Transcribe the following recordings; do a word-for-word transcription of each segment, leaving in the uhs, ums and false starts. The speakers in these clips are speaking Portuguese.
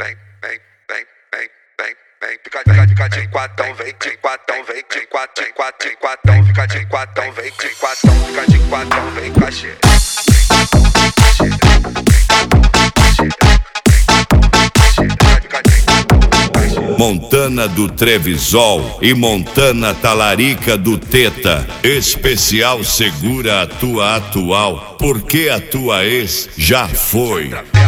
vem, vem, vem, vem, vem, vem, fica, fica, fica de quatão, vem, de quatão, vem, de quatão, de quatão, de quatão, fica de quatão, vem, de quatão, fica de quatão, vem, cachê. Montana do Trevisol e Montana Talarica do Teta. Especial segura a tua atual, porque a tua ex já foi.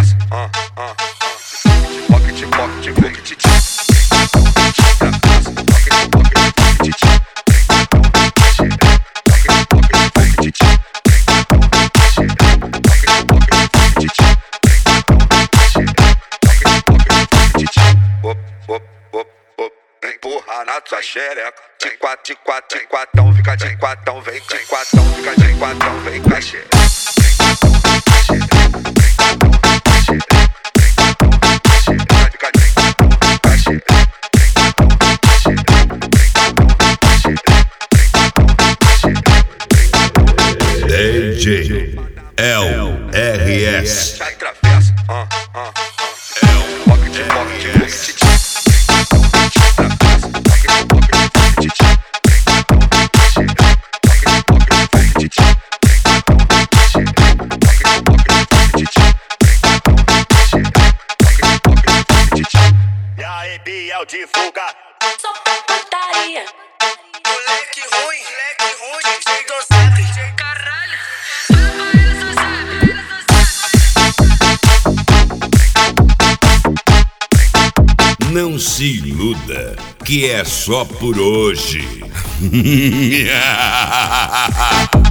Empurra na tua xereca, de quatro, de quatro, de quatão, fica de quatão, vem, de quatão, fica de quatão, vem, cachê. D J L R S. Biel de fuga, só putaria. moleque ruim, moleque ruim, D J do sempre. Caralho, fala pra ele, só sabe, ele só sabe. Não se iluda, que é só por hoje.